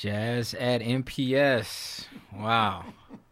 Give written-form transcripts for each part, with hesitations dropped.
Jazz at MPS. Wow.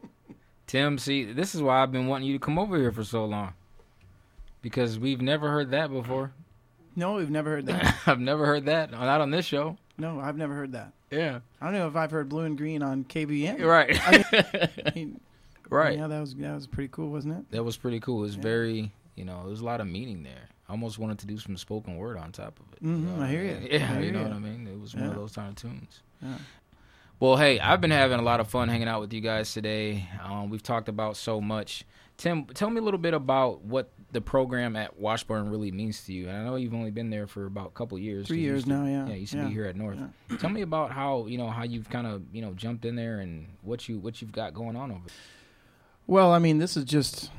Tim, see, this is why I've been wanting you to come over here for so long. Because we've never heard that before. No, we've never heard that. I've never heard that. Not on this show. No, I've never heard that. Yeah. I don't know if I've heard Blue and Green on KBN. Right. I mean, right. Yeah, that was pretty cool, wasn't it? That was pretty cool. It was very, there's a lot of meaning there. I almost wanted to do some spoken word on top of it. Mm-hmm, I hear you. Yeah, you know what I mean? It was one of those kind of tunes. Yeah. Well, hey, I've been having a lot of fun hanging out with you guys today. We've talked about so much. Tim, tell me a little bit about what the program at Washburn really means to you. And I know you've only been there for about a couple years. 3 years now, yeah. Yeah, you used to be here at North. Yeah. Tell me about how you've kind of, jumped in there and what you've got going on over there. Well, I mean, this is just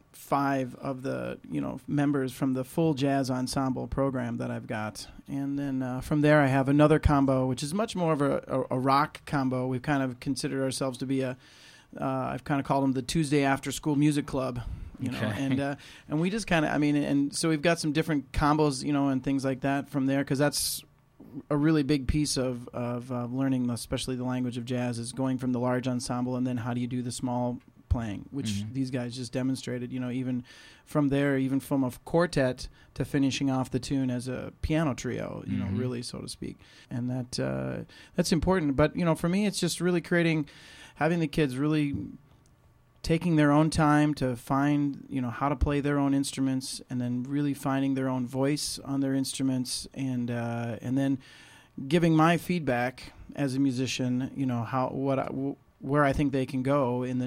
5 of the, members from the full jazz ensemble program that I've got. And then from there I have another combo, which is much more of a rock combo. We've kind of considered ourselves to be I've kind of called them the Tuesday after school music club, and we just kind of, and so we've got some different combos, and things like that from there, because that's a really big piece of learning, especially the language of jazz, is going from the large ensemble and then how do you do the small playing, which these guys just demonstrated, even from there, even from a quartet to finishing off the tune as a piano trio, really, so to speak. And that's important. But, for me, it's just really having the kids really taking their own time to find, how to play their own instruments, and then really finding their own voice on their instruments, and then giving my feedback as a musician, where I think they can go in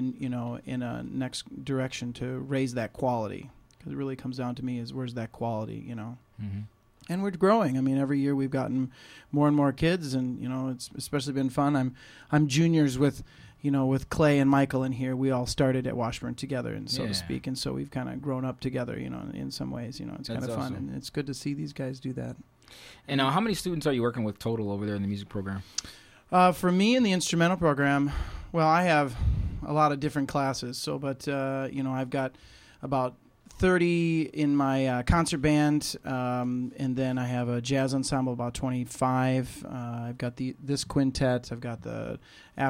a next direction to raise that quality. Because it really comes down to me is where's that quality, Mm-hmm. And we're growing. Every year we've gotten more and more kids, and it's especially been fun. I'm juniors with Clay and Michael in here. We all started at Washburn together, and so to speak, and so we've kind of grown up together. In some ways, it's kind of fun, and it's good to see these guys do that. And how many students are you working with total over there in the music program? For me in the instrumental program, well, I have a lot of different classes. I've got about 30 in my concert band, and then I have a jazz ensemble, about 25. I've got this quintet. I've got the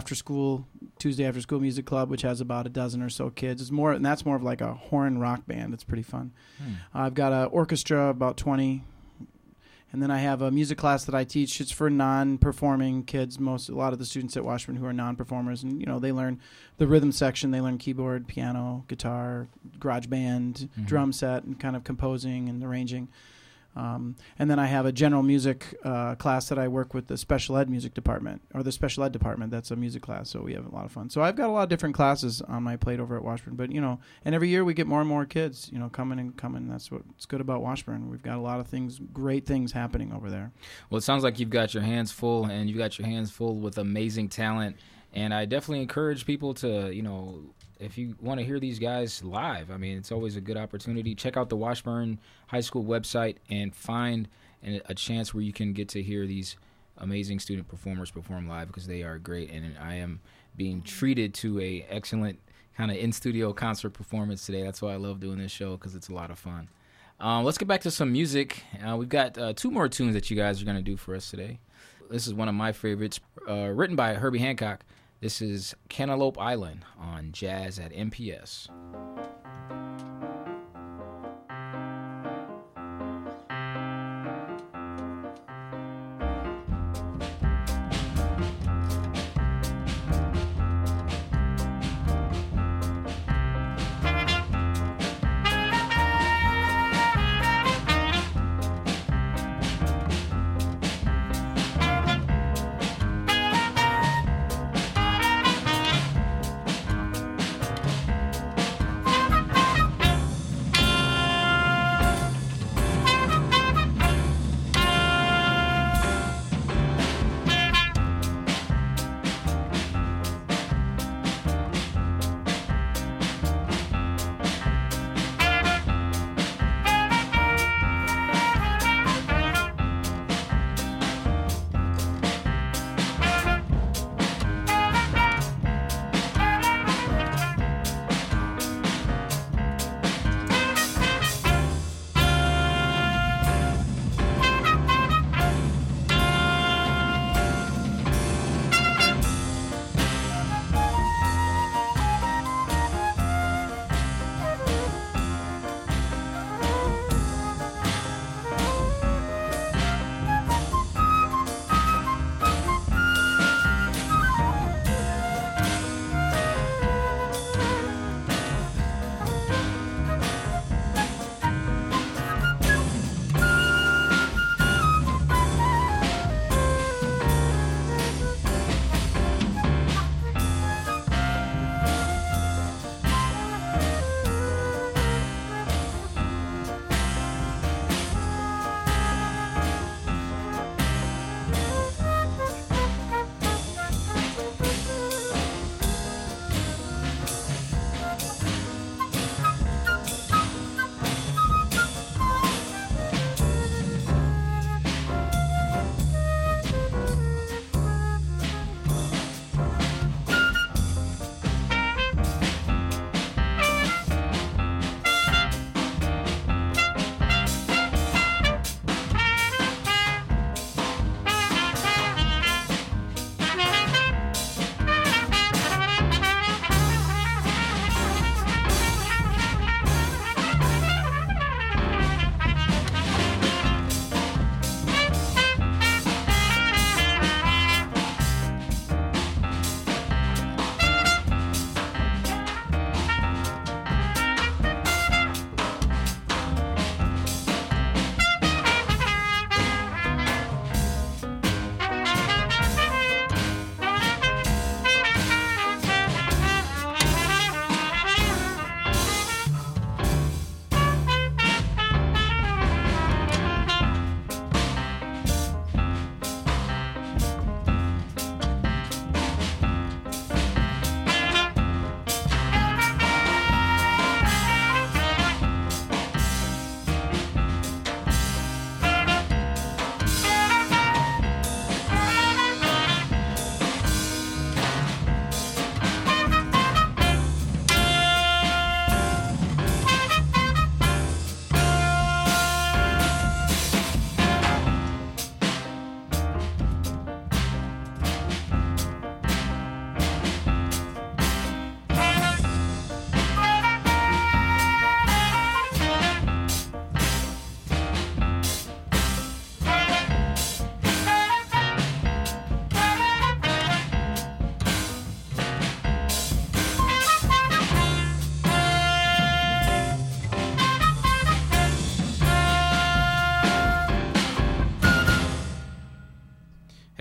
Tuesday after school music club, which has about a dozen or so kids. And that's more of like a horn rock band. It's pretty fun. I've got an orchestra, about 20. And then I have a music class that I teach. It's for non-performing kids. A lot of the students at Washburn who are non-performers, and they learn the rhythm section. They learn keyboard, piano, guitar, garage band, drum set, and kind of composing and arranging. And then I have a general music class that I work with the special ed music department, or the special ed department. That's a music class, so we have a lot of fun. So I've got a lot of different classes on my plate over at Washburn. But, and every year we get more and more kids, coming. That's what's good about Washburn. We've got a lot of great things happening over there. Well, it sounds like you've got your hands full, and you've got your hands full with amazing talent. And I definitely encourage people to, if you want to hear these guys live, it's always a good opportunity. Check out the Washburn High School website and find a chance where you can get to hear these amazing student performers perform live, because they are great. And I am being treated to a excellent kind of in-studio concert performance today. That's why I love doing this show, because it's a lot of fun. Let's get back to some music. We've got 2 more tunes that you guys are going to do for us today. This is one of my favorites, written by Herbie Hancock. This is Cantaloupe Island on Jazz at MPS.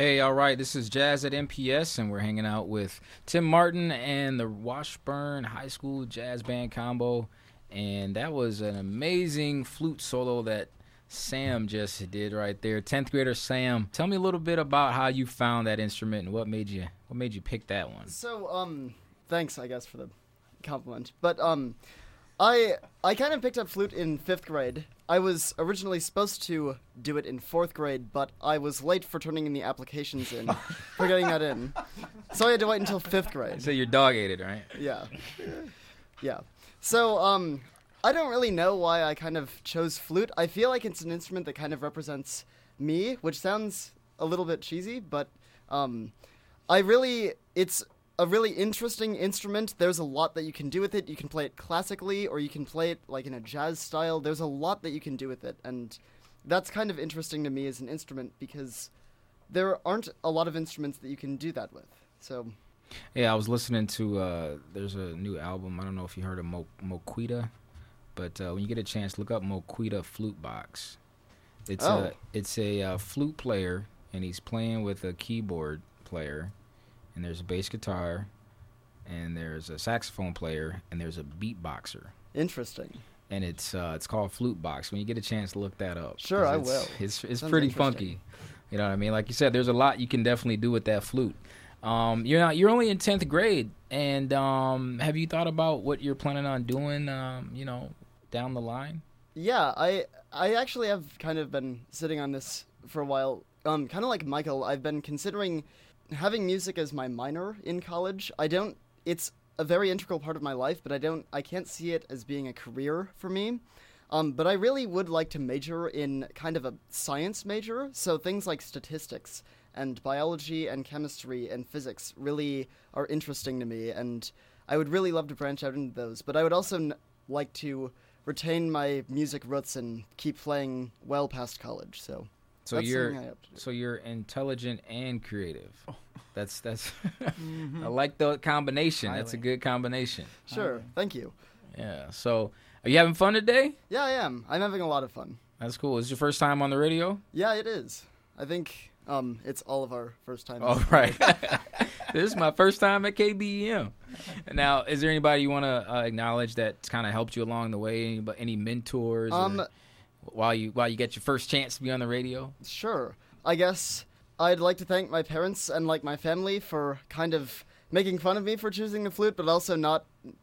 Hey, all right, this is Jazz at MPS, and we're hanging out with Tim Martin and the Washburn High School Jazz Band combo. And that was an amazing flute solo that Sam just did right there. 10th grader Sam, tell me a little bit about how you found that instrument and what made you pick that one. So, thanks, I guess, for the compliment. But, I kind of picked up flute in 5th grade. I was originally supposed to do it in 4th grade, but I was late for turning in the applications in, for getting that in. So I had to wait until 5th grade. So your dog ate it, right? Yeah. Yeah. So, I don't really know why I kind of chose flute. I feel like it's an instrument that kind of represents me, which sounds a little bit cheesy, but, it's a really interesting instrument. There's a lot that you can do with it. You can play it classically, or you can play it like in a jazz style. There's a lot that you can do with it, and that's kind of interesting to me as an instrument because there aren't a lot of instruments that you can do that with. So, yeah, I was listening to there's a new album. I don't know if you heard of Moquita, but when you get a chance, look up Moquita Flute Box. It's a flute player, and he's playing with a keyboard player. And there's a bass guitar, and there's a saxophone player, and there's a beatboxer. Interesting. And it's called Flute Box. When you get a chance, look that up. Sure, I will. It's pretty funky. You know what I mean? Like you said, there's a lot you can definitely do with that flute. You're only in 10th grade, and have you thought about what you're planning on doing? Down the line. Yeah, I actually have kind of been sitting on this for a while. Kind of like Michael, I've been considering having music as my minor in college. It's a very integral part of my life, but I can't see it as being a career for me. But I really would like to major in kind of a science major, so things like statistics and biology and chemistry and physics really are interesting to me, and I would really love to branch out into those. But I would also like to retain my music roots and keep playing well past college, so you're intelligent and creative. That's mm-hmm. I like the combination. That's a good combination. Sure. Thank you. Yeah. So, are you having fun today? Yeah, I am. I'm having a lot of fun. That's cool. Is it your first time on the radio? Yeah, it is. I think it's all of our first time. All right. This is my first time at KBEM. Now, is there anybody you want to acknowledge that's kind of helped you along the way? Any mentors? While you get your first chance to be on the radio? Sure. I guess I'd like to thank my parents and my family for kind of making fun of me for choosing the flute, but also not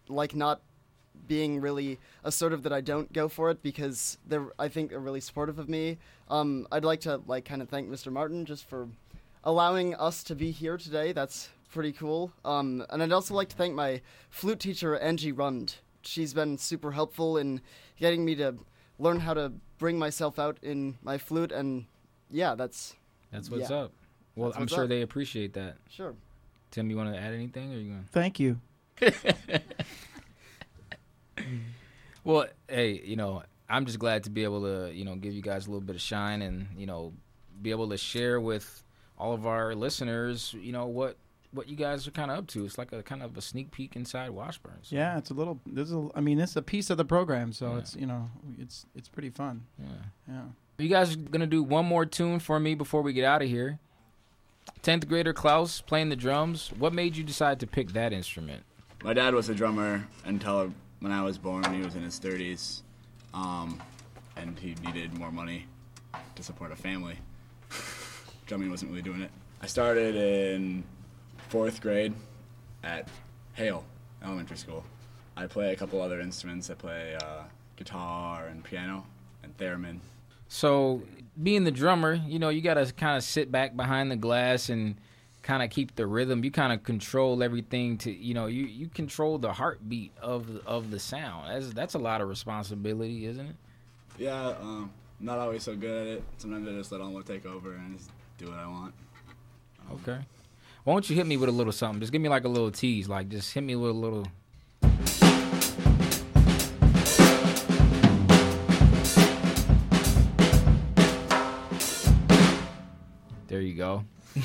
being really assertive that I don't go for it because I think they're really supportive of me. I'd like to kind of thank Mr. Martin just for allowing us to be here today. That's pretty cool. And I'd also like to thank my flute teacher, Angie Rund. She's been super helpful in getting me to learn how to bring myself out in my flute, and yeah, that's what's up. Well, I'm sure they appreciate that. Sure. Tim, you want to add anything, or are you going? Thank you. Well, hey, I'm just glad to be able to, give you guys a little bit of shine and, be able to share with all of our listeners, what you guys are kind of up to. It's like a kind of a sneak peek inside Washburn. So. Yeah, it's it's a piece of the program, so it's pretty fun. Yeah. You guys are going to do one more tune for me before we get out of here. 10th grader Klaus playing the drums. What made you decide to pick that instrument? My dad was a drummer until when I was born. He was in his 30s, and he needed more money to support a family. Drumming wasn't really doing it. I started in 4th grade at Hale Elementary School. I play a couple other instruments. I play guitar and piano and theremin. So, being the drummer, you got to kind of sit back behind the glass and kind of keep the rhythm. You kind of control everything to, you control the heartbeat of the sound. That's a lot of responsibility, isn't it? Yeah, not always so good at it. Sometimes I just let Alma take over and just do what I want. Okay. Why don't you hit me with a little something? Just give me like a little tease. Like, just hit me with a little... There you go.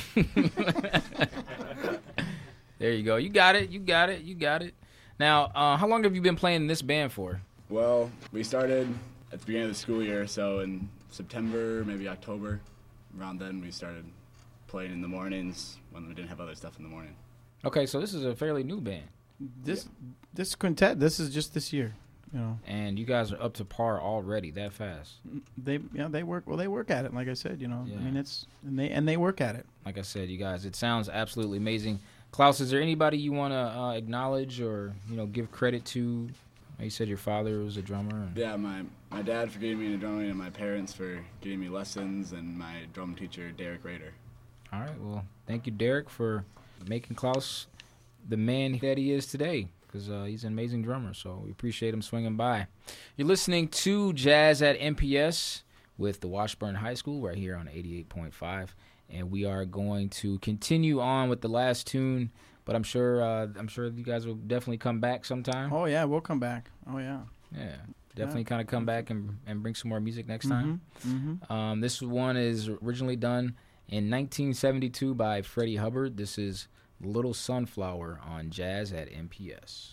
There you go. You got it. Now, how long have you been playing in this band for? Well, we started at the beginning of the school year, so in September, maybe October, around then we started playing in the mornings when we didn't have other stuff in the morning. Okay, so this is a fairly new band, This quintet, this is just this year, you know. and you guys are up to par already that fast. They work at it, like I said, you know. Yeah. I mean, they work at it. Like I said, you guys, it sounds absolutely amazing. Klaus, is there anybody you want to acknowledge or give credit to? You said your father was a drummer. Yeah, my dad for getting me into drumming, and my parents for getting me lessons, and my drum teacher, Derek Rader. All right, well, thank you, Derek, for making Klaus the man that he is today, because he's an amazing drummer, so we appreciate him swinging by. You're listening to Jazz at MPS with the Washburn High School right here on 88.5, and we are going to continue on with the last tune, but I'm sure you guys will definitely come back sometime. Oh yeah, we'll come back. Oh yeah. Yeah, definitely kind of come back and bring some more music next time. Mm-hmm. This one is originally done in 1972 by Freddie Hubbard. This is Little Sunflower on Jazz at MPS.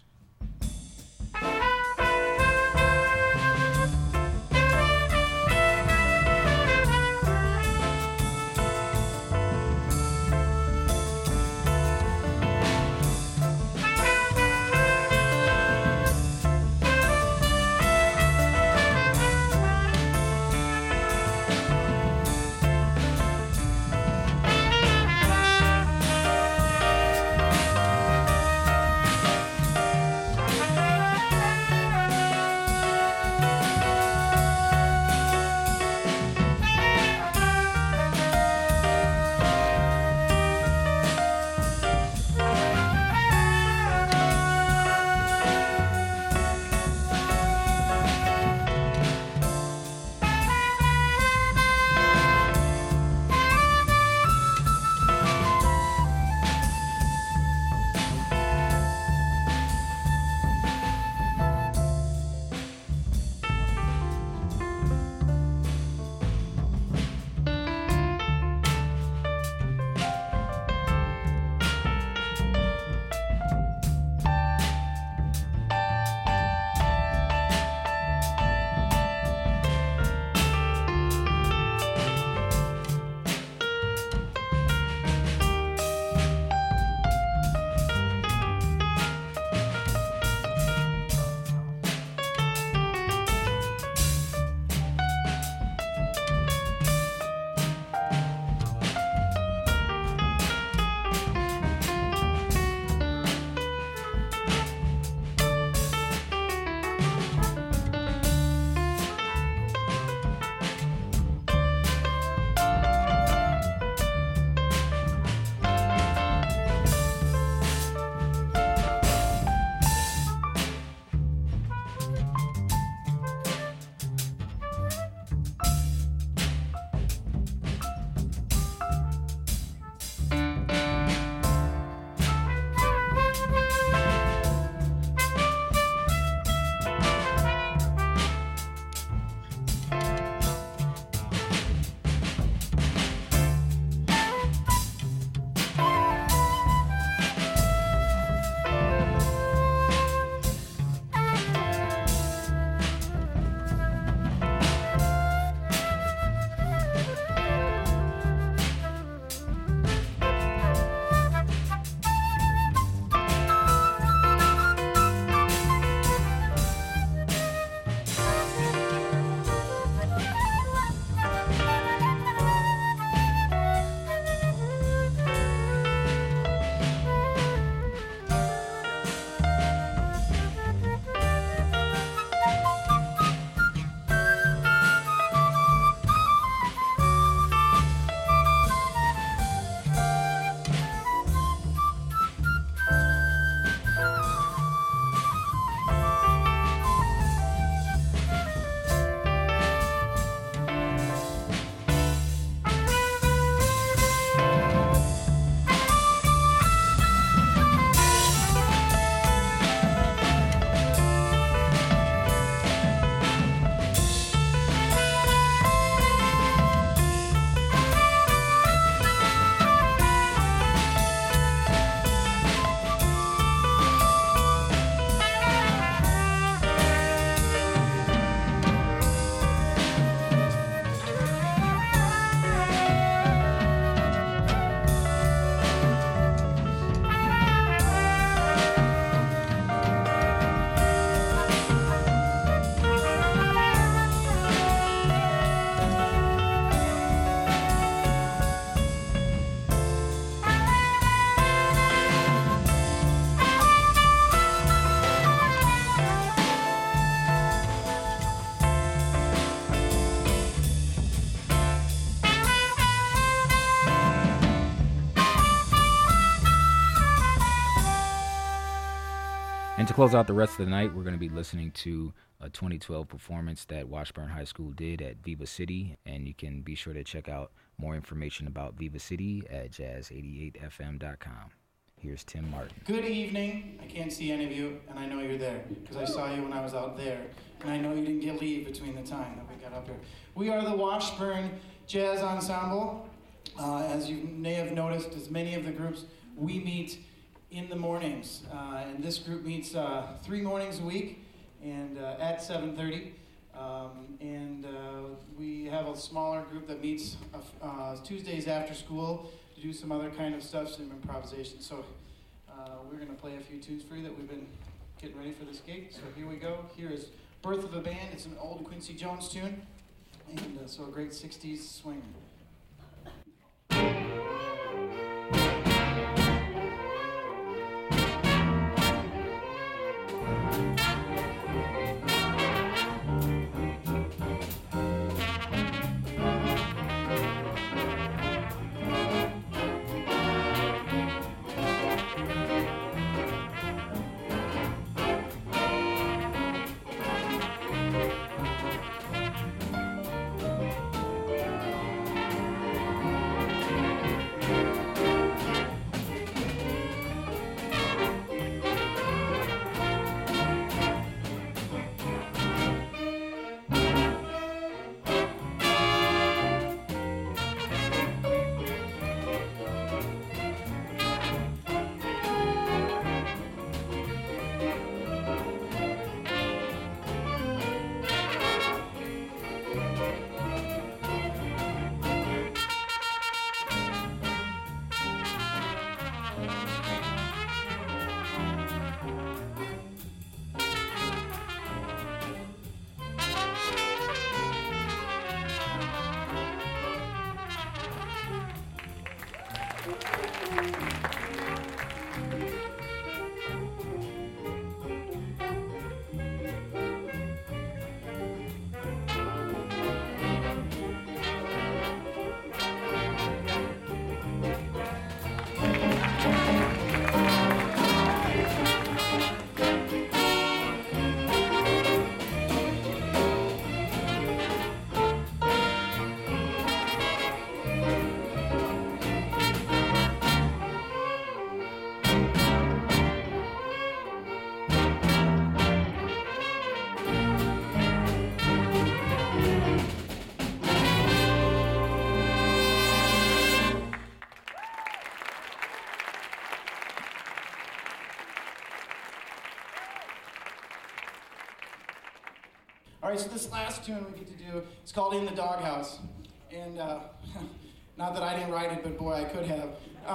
And to close out the rest of the night, we're going to be listening to a 2012 performance that Washburn High School did at Viva City, and you can be sure to check out more information about Viva City at jazz88fm.com. Here's Tim Martin. Good evening. I can't see any of you, and I know you're there, because I saw you when I was out there, and I know you didn't get leave between the time that we got up here. We are the Washburn Jazz Ensemble. As you may have noticed, as many of the groups, we meet in the mornings, and this group meets 3 mornings a week, and at 7:30. We have a smaller group that meets Tuesdays after school to do some other kind of stuff, some improvisation. So we're going to play a few tunes for you that we've been getting ready for this gig. So here we go. Here is Birth of a Band. It's an old Quincy Jones tune, and so a great 60s swing. All right, so this last tune we get to do, it's called In the Doghouse. And not that I didn't write it, but boy, I could have.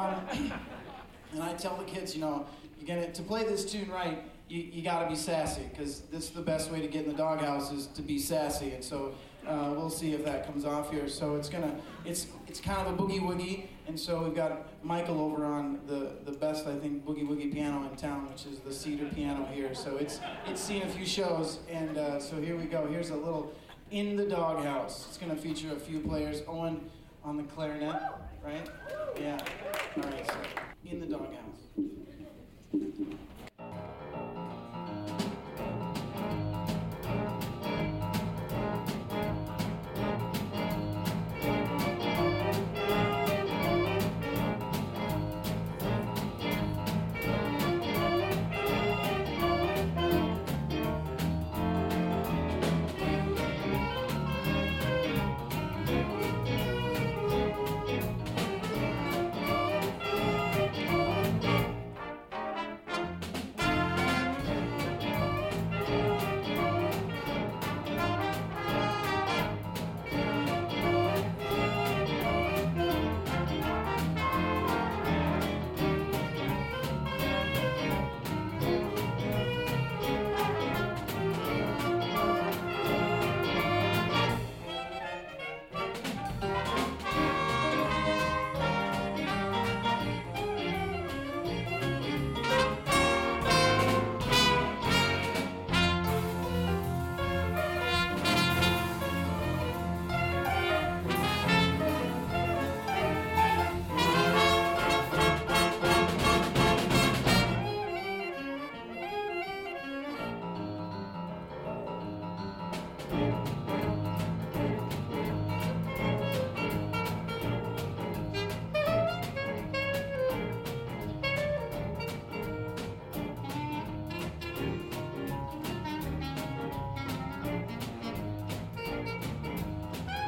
And I tell the kids, to play this tune right, you gotta be sassy, because this is the best way to get in the doghouse is to be sassy. And so we'll see if that comes off here. So it's kind of a boogie woogie. And so we've got Michael over on the best, I think, boogie woogie piano in town, which is the Cedar piano here. So it's seen a few shows, and so here we go. Here's a little In the Doghouse. It's going to feature a few players. Owen on the clarinet, right? Yeah. All right, so In the Doghouse.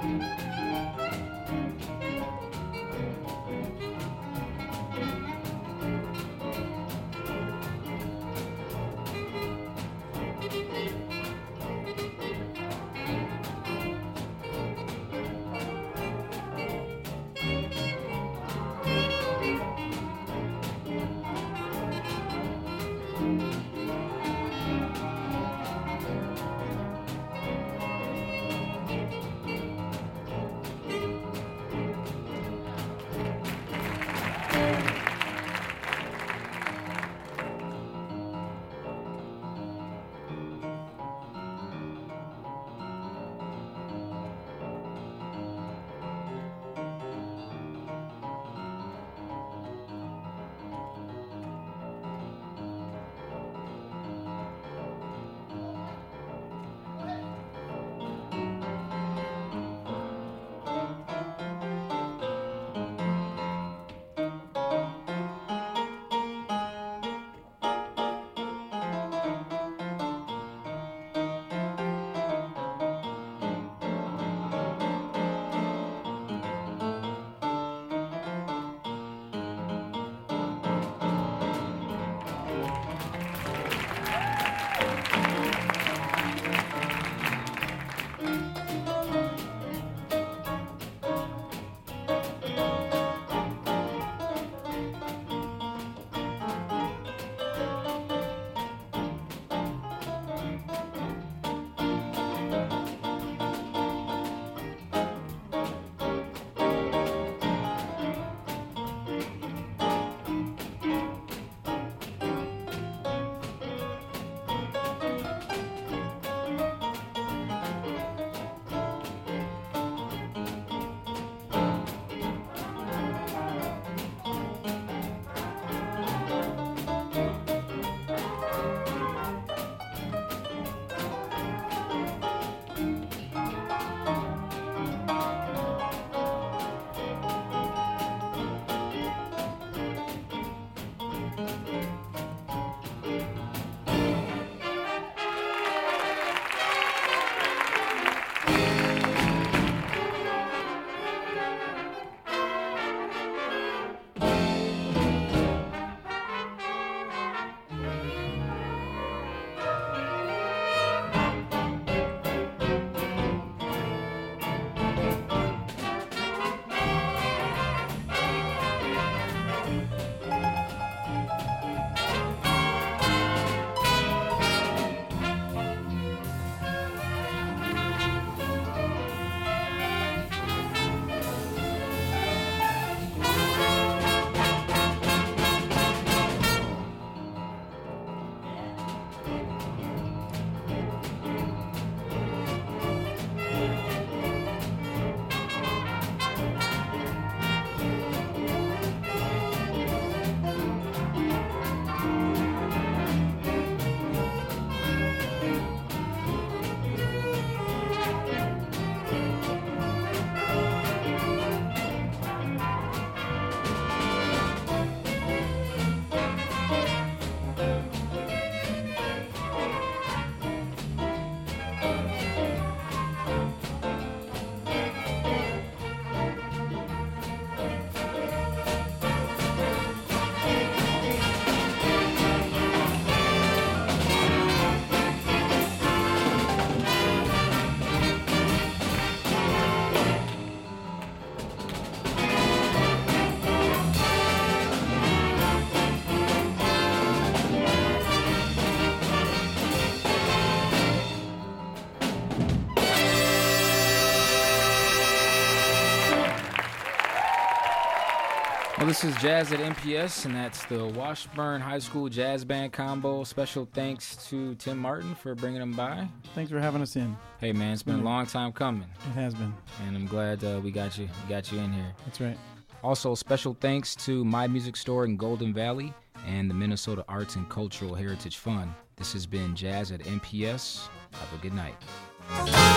Well, this is Jazz at MPS, and that's the Washburn High School Jazz Band combo. Special thanks to Tim Martin for bringing them by. Thanks for having us in. Hey, man, it's been a long time coming. It has been. And I'm glad we got you in here. That's right. Also, special thanks to My Music Store in Golden Valley and the Minnesota Arts and Cultural Heritage Fund. This has been Jazz at MPS. Have a good night.